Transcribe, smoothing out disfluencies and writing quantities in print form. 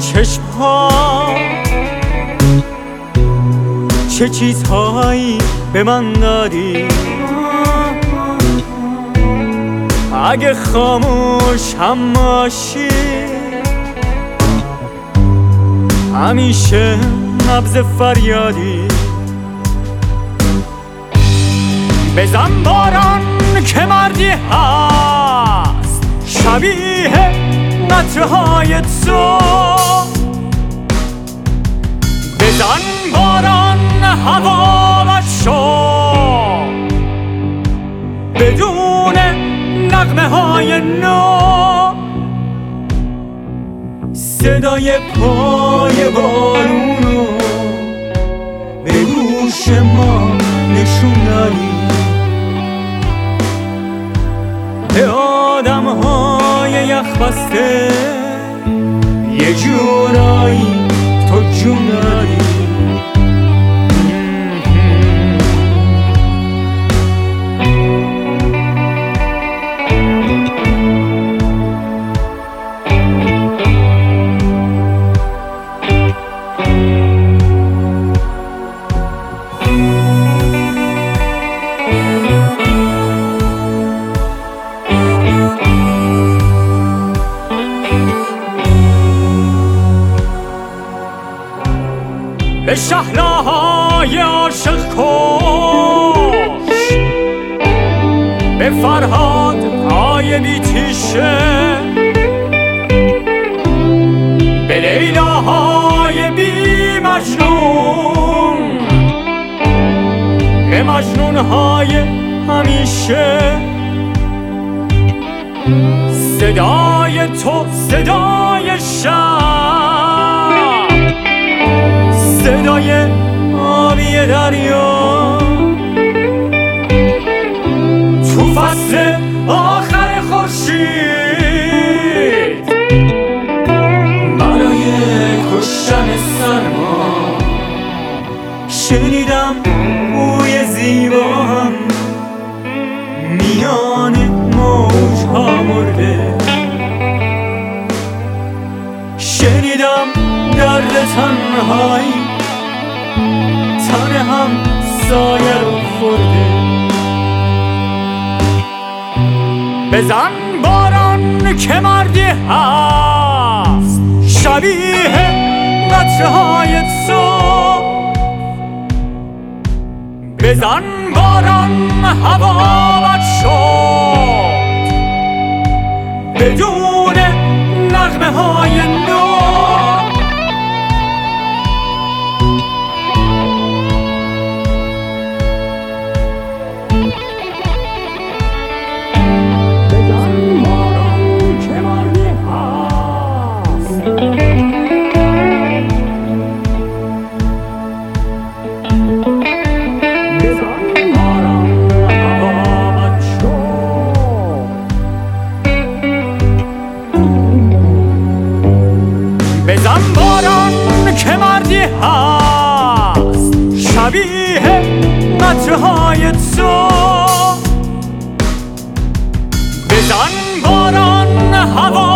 چشم‌ها چه چیزهایی به من دادی. اگه خاموش هم باشی همیشه نبض فریادی. بزن باران که مردی هست شبیه قطره‌های تو. بزن باران هوا و شو بدون نغمه های نو. صدای پای بارونو به گوش ما نشون دادی. به آدم های یخ بسته یه جورایی تو جون دادی. به شهلاهای عاشق کش، به فرهاد های بیتیشه، به لیلاهای بی مجنون، به مجنونهای همیشه. صدای تو صدای شب، صدای آبی دریا تو فصل آخر خورشید برای کشتن سرما. شنیدم بوی زیبام میان موجها مرده. شنیدم درد تنهایی تن هم سایه رو خورده. بزن باران که مردی هست شبیه قطره های تو. بزن باران هوا بد شد بدون نغمه های نو. بزن باران که مردی هست شبیه قطره های تو. بزن باران هوا